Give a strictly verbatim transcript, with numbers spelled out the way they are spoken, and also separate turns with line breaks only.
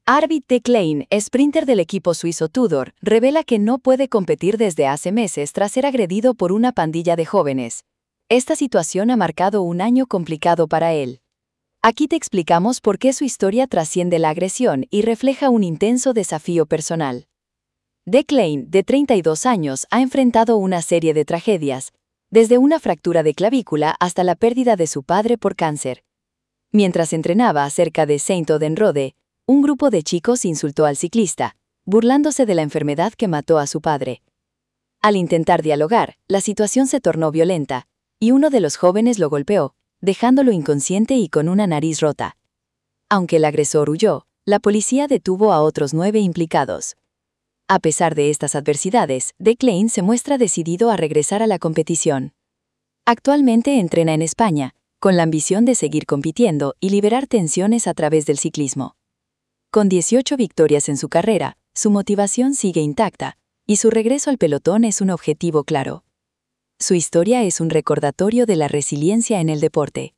Arvid de Klein, sprinter del equipo suizo Tudor, revela que no puede competir desde hace meses tras ser agredido por una pandilla de jóvenes. Esta situación ha marcado un año complicado para él. Aquí te explicamos por qué su historia trasciende la agresión y refleja un intenso desafío personal. De Klein, de treinta y dos años, ha enfrentado una serie de tragedias, desde una fractura de clavícula hasta la pérdida de su padre por cáncer. Mientras entrenaba cerca de Saint-Odenrode, un grupo de chicos insultó al ciclista, burlándose de la enfermedad que mató a su padre. Al intentar dialogar, la situación se tornó violenta, y uno de los jóvenes lo golpeó, dejándolo inconsciente y con una nariz rota. Aunque el agresor huyó, la policía detuvo a otros nueve implicados. A pesar de estas adversidades, De Klein se muestra decidido a regresar a la competición. Actualmente entrena en España, con la ambición de seguir compitiendo y liberar tensiones a través del ciclismo. Con dieciocho victorias en su carrera, su motivación sigue intacta, y su regreso al pelotón es un objetivo claro. Su historia es un recordatorio de la resiliencia en el deporte.